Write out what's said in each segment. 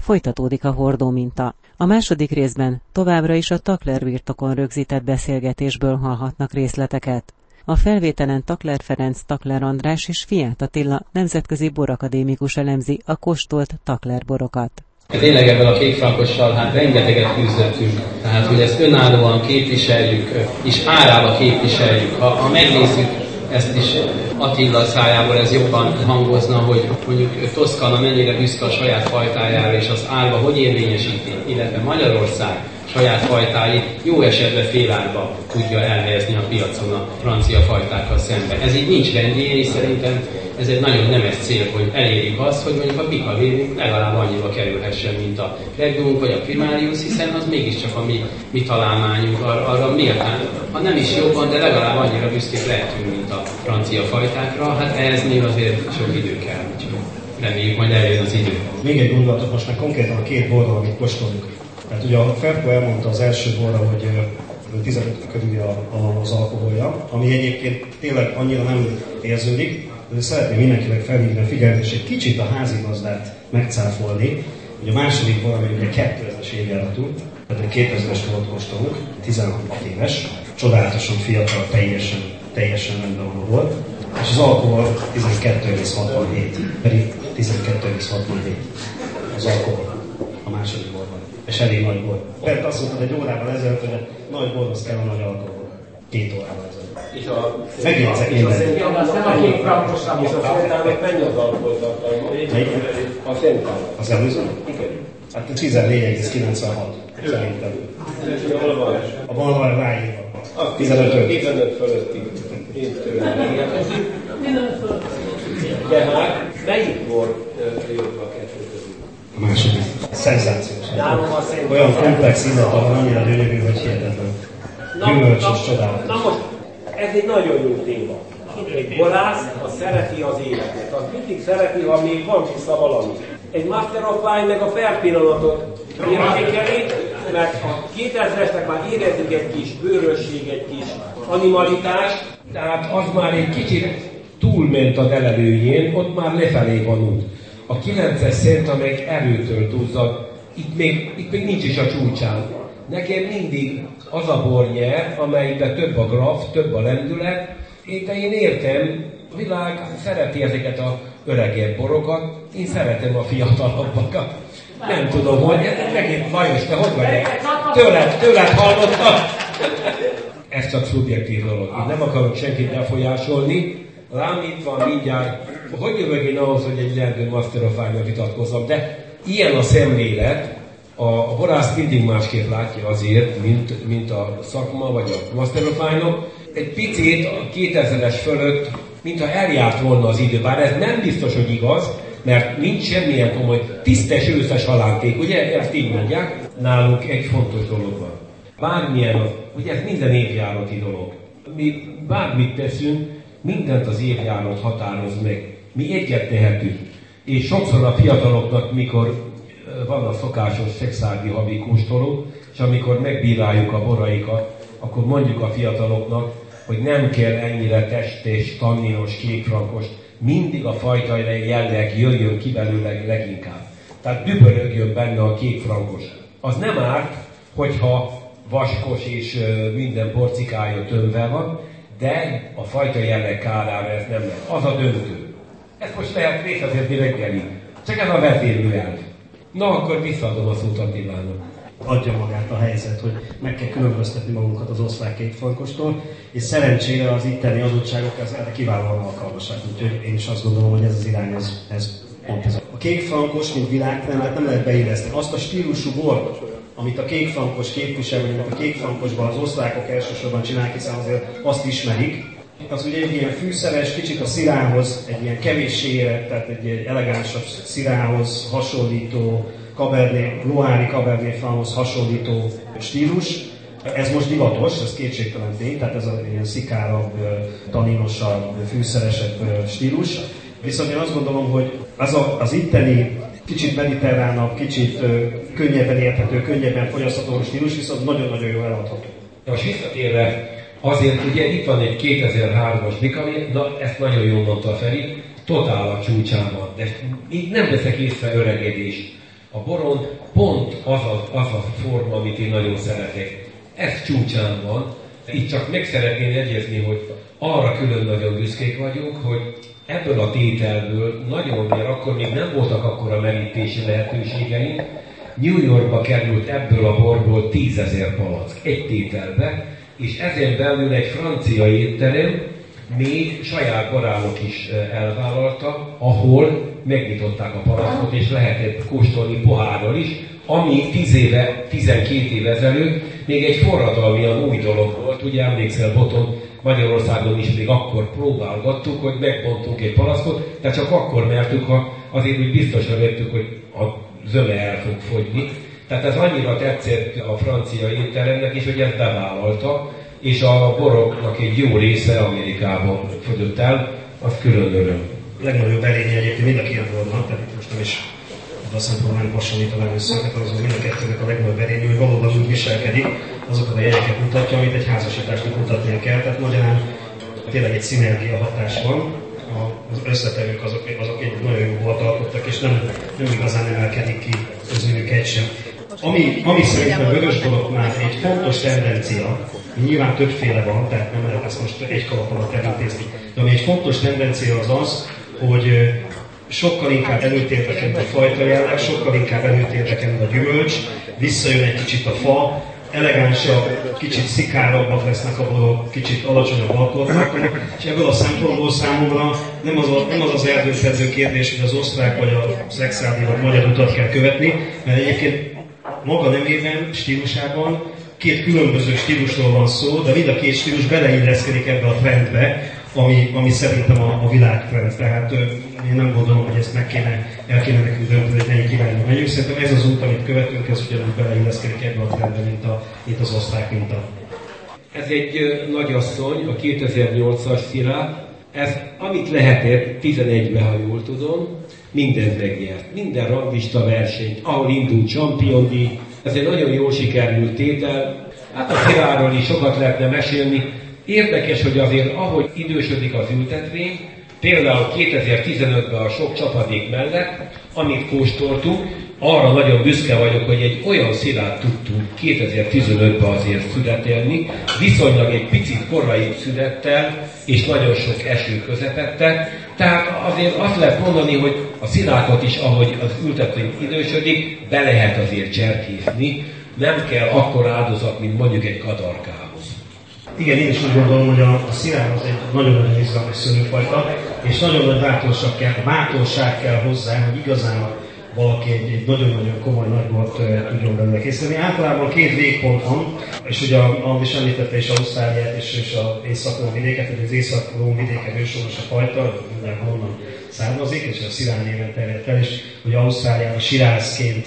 folytatódik a hordó minta. A második részben továbbra is a Takler birtokon rögzített beszélgetésből hallhatnak részleteket. A felvételen Takler Ferenc, Takler András és Fiát Attila nemzetközi borakadémikus elemzi a kóstolt Takler borokat. Tényleg ebben a kékfrankossal rengeteget küzdöttünk, tehát hogy ezt önállóan képviseljük, és árába képviseljük. Ha megnézzük ezt is Attila szájából, ez jobban hangozna, hogy mondjuk Toszkana mennyire büszke a saját fajtájára, és az árba hogy érvényesíti, illetve Magyarország saját fajtáit jó esetben félárba tudja elhelyezni a piacon a francia fajtákkal szemben. Ez így nincs rendjén, és szerintem ez egy nagyon nemes cél, hogy elérjük azt, hogy mondjuk a Picavérünk legalább annyiba kerülhessen, mint a Regnum vagy a Primarius, hiszen az mégiscsak a mi találmányunk, arra méltán, ha nem is jobban, de legalább annyira büszkék lehetünk, mint a francia fajtákra. Hát ehhez még azért sok idő kell, úgyhogy reméljük majd eljön az idő. Még egy gondolatot most már konkrétan a két borról, amit kóstolunk. Tehát ugye a Ferko elmondta az első borra, hogy 15 körül az alkoholja, ami egyébként tényleg annyira nem érződik, de szeretném mindenkinek felhívni a figyelmet, és egy kicsit a házigazdát megcáfolni, hogy a második bor, ami ugye 2000-es évjáratú, tehát egy 2000-es volt kóstolunk, 16 éves, csodálatosan fiatal, teljesen rendben volt, és az alkohol 12,67, pedig 12,67 az alkohol a második borban. És elég nagy bor. Mert azt mondtad egy órával ezelőtt, hogy a nagy borhoz kell a nagy alkohol. 2 órával ezelőtt. Megjegyzek én lenni. Nem a kék frankosra, és a Szentának mennyi az alkoholtartalma? A Szentának. Az előző? Igen. Hát 14,96 szerintem. Hol van? A bal van ráírva. 15 fölöttig. Én tőlem. De hát, melyik bor jobb a kettő közül? A második. Szenzációs. Nálam a Szentán. Olyan komplex illata van, annyira gyönyörű, hogy hihetetlen. Gyümölcsös, csodálatos. Na most, ez egy nagyon jó téma. Egy borász, az szereti az életet. Az mindig szereti, ha még van vissza valami. Egy Master of Wine meg a per pillanatot értékeli, mert a 2000-esnek már érezzük egy kis bőrösség, egy kis animalitás, tehát az már egy kicsit túlment a delelőjén, ott már lefelé van út. A 9-es Szenta meg erőtől duzzad, itt még nincs is a csúcsán. Nekem mindig az a bor nyer, amelyben több a graf, több a lendület, de én értem, a világ szereti ezeket a öregebb borokat, én szeretem a fiatalabbakat. Nem tudom, hogy megint Lajos, te hogy vagy? Tőled hallottam. Ez csak szubjektív dolog. Én nem akarok senkit befolyásolni. Lám itt van mindjárt, hogy jövök én ahhoz, hogy egy lehető Master of Wine-nal vitatkozzam, de ilyen a szemlélet, a borász mindig másképp látja azért, mint a szakma vagy a Master of Wine-ok. Egy picit a 2000-es fölött, mintha eljárt volna az idő, bár ez nem biztos, hogy igaz, mert nincs semmilyen komoly, tisztes őszes halánték, ugye? Ezt így mondják. Nálunk egy fontos dolog van. Bármilyen, ugye ez minden évjárati dolog. Mi bármit teszünk, mindent az évjárat határoz meg. Mi egyet tehetünk. És sokszor a fiataloknak, mikor van a szokásos szexárdi havi kóstoló, és amikor megbíráljuk a boraikat, akkor mondjuk a fiataloknak, hogy nem kell ennyire testes, tanninos, kékfrankos, mindig a fajtai jelleg jöjjön ki belőle leginkább. Tehát dübörögjön benne a kékfrankos. Az nem árt, hogyha vaskos és minden porcikája tömve van, de a fajta jelleg kárára ez nem lehet. Az a döntő. Ezt most lehet részletezni reggelig. Csak ez a vezérlő elv. Na, akkor visszaadom a szót Attilának. Adja magát a helyzet, hogy meg kell különböztetni magunkat az osztrák kékfrankostól, és szerencsére az itteni adottságok erre kiválóan alkalmasak. Úgyhogy én is azt gondolom, hogy ez az irány, ez pont ez. A kékfrankos, mint világtrendet nem lehet beilleszteni. Azt a stílusú bort, amit a kékfrankos képvisel, vagy amit a kékfrankosban az osztrákok elsősorban csinálják, hiszen azért azt ismerik, az ugye egy ilyen fűszeres, kicsit a szirához, egy ilyen kevéssé érett, tehát egy elegánsabb szirához hasonlító, Loire Cabernet Franchoz hasonlító stílus. Ez most divatos, ez kétségtelen tény, tehát ez a ilyen szikárabb, taninosabb, fűszeresebb stílus. Viszont én azt gondolom, hogy az itteni kicsit mediterránabb, kicsit könnyebben érthető, könnyebben fogyasztható stílus, viszont nagyon-nagyon jól eladható. Most visszatérve, azért ugye itt van egy 2003-as Picavére, na ezt nagyon jól mondta Feri, totál a csúcsán van, de itt nem veszek észre öregedést. A boron pont az a forma, amit én nagyon szeretek. Ez csúcsán van. Itt csak meg szeretném jegyezni, hogy arra külön nagyon büszkék vagyunk, hogy ebből a tételből nagyon, mert akkor még nem voltak akkora merítési lehetőségeink, New Yorkba került ebből a borból 10 000 palack egy tételbe, és ezen belül egy francia étterem még saját barálok is elvállalta, ahol megnyitották a palackot, és lehetett kóstolni pohárral is, ami 12 éve ezelőtt még egy forradalmian új dolog volt. Ugye emlékszel, Boton, Magyarországon is még akkor próbálgattuk, hogy megbontunk egy palackot, de csak akkor mertük, ha azért úgy biztosra vettük, hogy a zöme el fog fogyni. Tehát ez annyira tetszett a francia étteremnek is, hogy ezt bevállalta, és a boroknak egy jó része Amerikában fogyott el, az külön öröm. A legnagyobb erénye egyébként mind a két bornak, tehát most nem is azt nem próbálni hasonlítanám össze, azon mind a kettőnek a legnagyobb erénye, hogy valóban úgy viselkedik, azokat a jegyeket mutatja, amit egy házasításnak mutatnia kell. Tehát magyarán tényleg egy szinergia hatás van, az összetevők azok egy nagyon jó bort alkottak, és nem igazán emelkedik ki közülük egy sem. Ami szerintem a vörösboroknál egy fontos tendencia, nyilván többféle van, tehát nem lehet ezt most egy kalap alatt elintézni, de ami egy fontos tendencia az, hogy sokkal inkább előtt érdekel a fajta jelleg, sokkal inkább előtt érdekel a gyümölcs, visszajön egy kicsit a fa, elegánsabb, kicsit szikárabbak lesznek a borok, kicsit alacsonyabb alkotnak, és ebből a szempontból számomra nem az eldönthető kérdés, hogy az osztrák vagy a szexuális vagy magyar utat kell követni, mert egyébként maga nemében, stílusában két különböző stílusról van szó, de mind a két stílus beleilleszkedik ebbe a trendbe, ami szerintem a világtrend. Tehát én nem gondolom, hogy ezt el kéne nekünk dönteni, hogy melyik irányba megyünk. Szerintem ez az út, amit követünk, ez ugyanúgy beleilleszkedik ebbe a trendbe, mint az osztrák minta. Ez egy nagyasszony, a 2008-as Syrah. Ez, amit lehetett, 11-ben, ha jól tudom, mindent megnyert. Minden ranglista versenyt, ahol indult Champion díj. Ez egy nagyon jól sikerült tétel. Hát a Syrahról is sokat lehetne mesélni. Érdekes, hogy azért, ahogy idősödik az ültetvény, például 2015-ben a sok csapadék mellett, amit kóstoltunk, arra nagyon büszke vagyok, hogy egy olyan Syrah tudtunk 2015-ben azért születelni, viszonylag egy picit korai szünettel, és nagyon sok eső közepette. Tehát azért azt lehet mondani, hogy a Syrahot is, ahogy az ültetvény idősödik, be lehet azért cserkészni, nem kell akkor áldozat, mint mondjuk egy kadarkához. Igen, én is úgy gondolom, hogy a Syrah az egy nagyon-nagyon izgalmas szőlőfajta, és nagyon nagy bátorság kell hozzá, hogy igazán valaki egy nagyon-nagyon komoly nagybort tudjon belőle készíteni. Általában két végpont van, és ugye Andi is említette is Ausztráliát és az észak-rón vidéket, hogy az észak-rón vidéken őshonos a fajta, mindenhol honnan származik, és a Syrah néven terjedt el, és hogy Ausztráliában Shirazként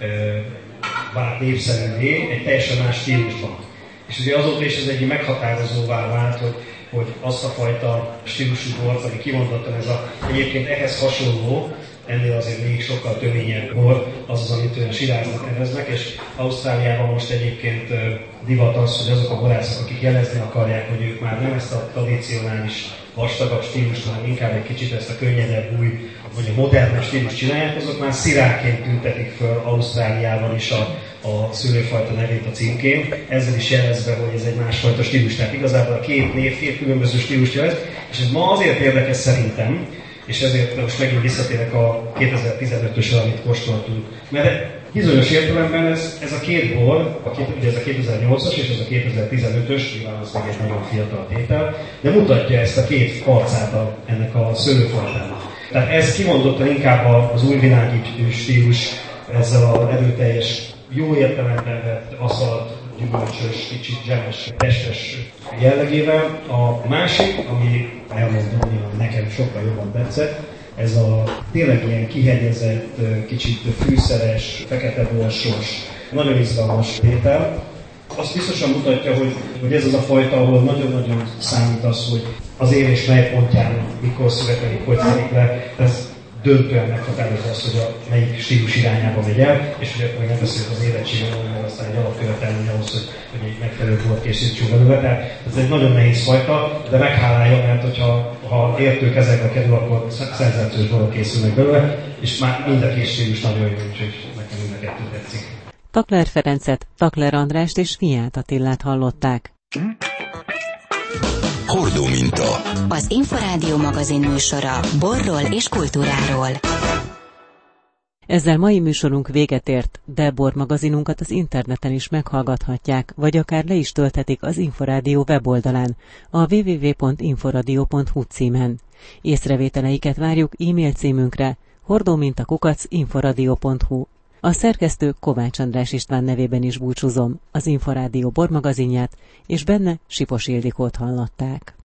vált népszerűvé egy teljesen más stílusban. És ugye azóta is ez egy meghatározóvá vált, hogy azt a fajta stílusú bort, ami kimondottan ez egyébként ehhez hasonló, ennél azért még sokkal töményebb bor, az, amit olyan Shiraznak neveznek, és Ausztráliában most egyébként divat az, hogy azok a borászok, akik jelezni akarják, hogy ők már nem ezt a tradicionális vastagabb stílust, hanem inkább egy kicsit ezt a könnyedebb, új, vagy a modern stílust csinálják, azok már Syrahként tüntetik föl Ausztráliában is a szőlőfajta nevét a címkén, ezzel is jelezve, hogy ez egy másfajta stílus. Tehát igazából a két név két különböző stílust jelez, és ez ma azért érdekes szerintem, és ezért most megint visszatérek a 2015-ösre, amit kóstoltunk. Mert bizonyos értelemben ez a két bor, ugye ez a 2008-as és ez a 2015-ös, nyilván az meg egy nagyon fiatal tétel, de mutatja ezt a két arcát ennek a szőlőfajtának. Tehát ez kimondottan inkább az újvilági stílus, ezzel az erőteljes, jó értelemben vett aszalt, gyümölcsös, kicsit zsemes, testes jellegével. A másik, ami elmondom, nekem sokkal jobban tetszett, ez a tényleg ilyen kihegyezett, kicsit fűszeres, fekete borsos, nagyon izgalmas tétel. Azt biztosan mutatja, hogy ez az a fajta, ahol nagyon-nagyon számít az, hogy az érés mely pontján, mikor születik, hogy szedik le. Ez döntően meghatározza azt, hogy melyik stílus irányába megy el, és hogy akkor nem beszélünk az érettségről, mert aztán egy alapkövetelmény ahhoz, hogy egy megfelelő bort készítsünk belőle. Tehát ez egy nagyon nehéz fajta, de meghálálja, mert ha értő kezekbe kerül, akkor szenzációs borok készülnek belőle, és már mind a két stílus nagyon jó, úgyhogy nekem beszélgettő tetszik. Takler Ferencet, Takler Andrást és Fiát Attillát hallották. Hordóminta. Az Inforádió magazin műsora borról és kultúráról. Ezzel mai műsorunk véget ért, de bormagazinunkat az interneten is meghallgathatják, vagy akár le is tölthetik az Inforádió weboldalán, a www.inforadio.hu címen. Észrevételeiket várjuk e-mail címünkre hordóminta@inforadio.hu. A szerkesztő Kovács András István nevében is búcsúzom, az Inforádió bormagazinját, és benne Sipos Ildikót hallották.